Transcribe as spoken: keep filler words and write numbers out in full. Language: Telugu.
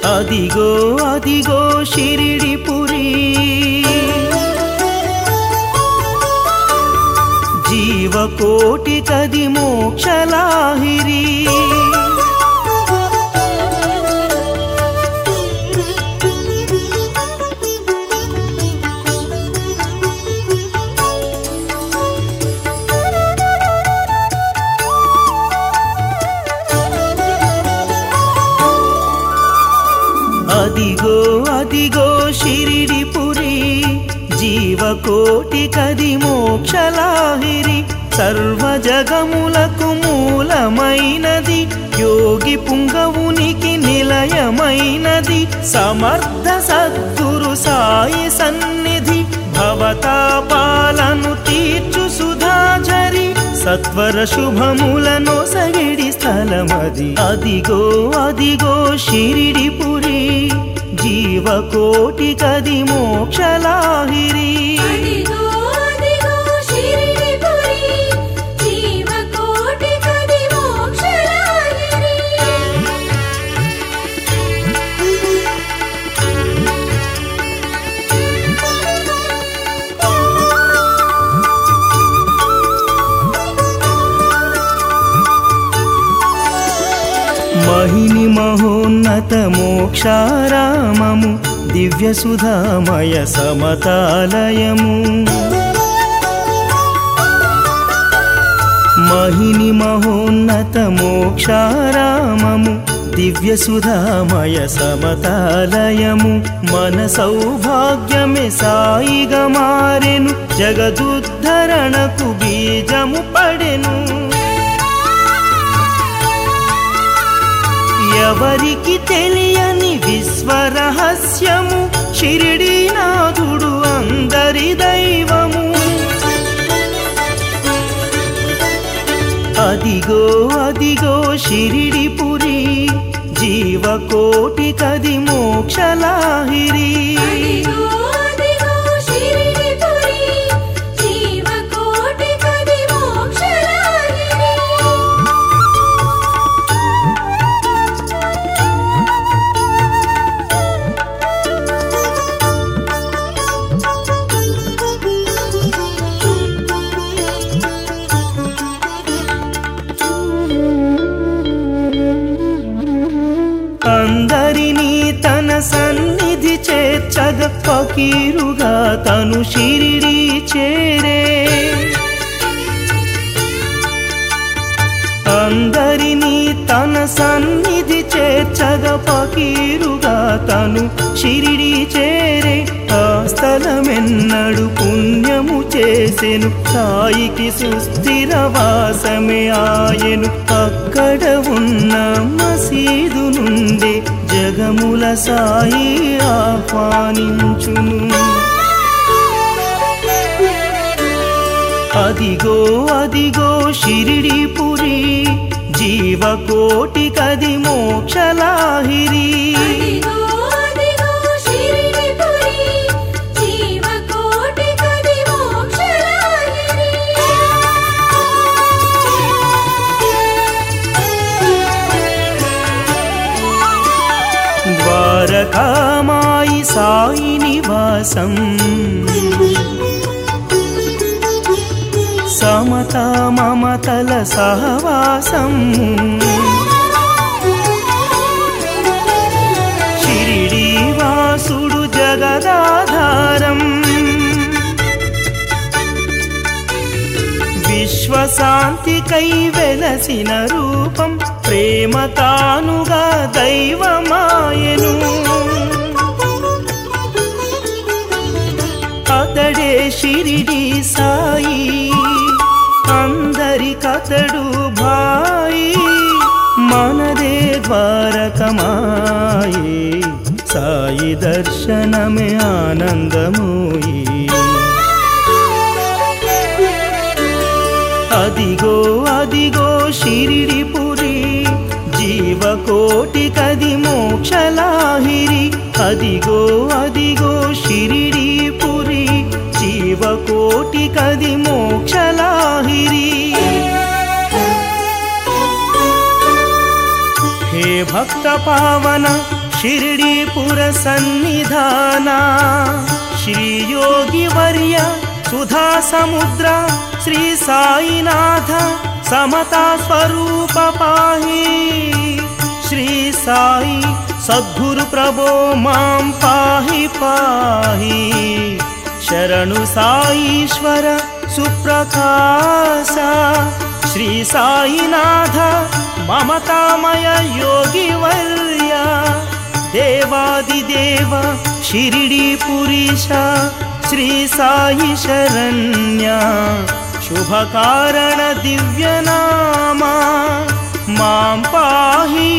అదిగో అదిగో షిరిడిపురి జీవకోటికది మోక్షలాహిరి అదిగో అదిగో షిరిడిపురి జీవకోటికది మోక్షలాహిరి సర్వ జగములకు మూలమైనది యోగి పుంగవునికి నిలయమైనది సమర్థ సద్గురు సాయి సన్నిధి భవతాపాలను తీర్చు సుధాచరి సత్వర శుభములను సగిడి స్థలమది అదిగో అదిగో షిరిడిపురి జీవకోటికది మోక్షలాహిరి మహిని మహోన్నత మోక్షారామము దివ్య సుధామయ సమతాలయము మహిని మహోన్నత మోక్షారామము దివ్య సుధామయ సమతాలయము మన సౌభాగ్యమే సాయిగా మారెను జగదుద్ధరణకు బీజము పడెను ఎవరికి తెలియని విశ్వరహస్యము షిరిడీనాథుడు అందరి దైవము అదిగో అదిగో షిరిడిపురి జీవకోటికది మోక్షలాహిరి అందరినీ తన సన్నిధి చేర్చగ ఫకీరుగా తను షిరిడి చేరే అందరినీ తన సన్నిధి చేర్చగ ఫకీరుగా తను షిరిడి చేరే ఆ స్థలమెన్నడు పుణ్యము చేసెను సాయికి సుస్థిర వాసమే ఆయను అక్కడ ఉన్న మసీదు నుండి జగముల సాయి ఆహ్వానించును అదిగో అదిగో షిరిడిపురి జీవకోటికది మోక్షలాహిరి ద్వారకామాయి సాయి నివాసం సమతా మమతల సహవాసం షిరిడి వాసుడు జగదాధారం విశ్వశాంతికై వెలసిన రూపం ప్రేమ తానుగా దైవమాయను అతడే షిరిడి సాయి అందరికతడు భాయి మనదే ద్వారకమాయి సాయి దర్శనమే ఆనందమోయి అదిగో అదిగో షిరిడిపురి జీవకోటికది మోక్షలాహిరి అదిగో అదిగో షిరిడిపురి జీవకోటికది మోక్షలాహిరి హే భక్త పావన शिरडीपुर सन्निधाना श्री योगी वर्य सुधा समुद्र श्री साईनाथ समता स्वरूप पाहि श्री साई सद्गुरु प्रभो मां पाहि पाहि शरणु साईश्वर सुप्रकाश श्री साईनाथ ममतामय योगी वर्य देवादिदेव शिरडीपुरीश श्री साई शरण्य शुभकारण दिव्यनामा मां पाहि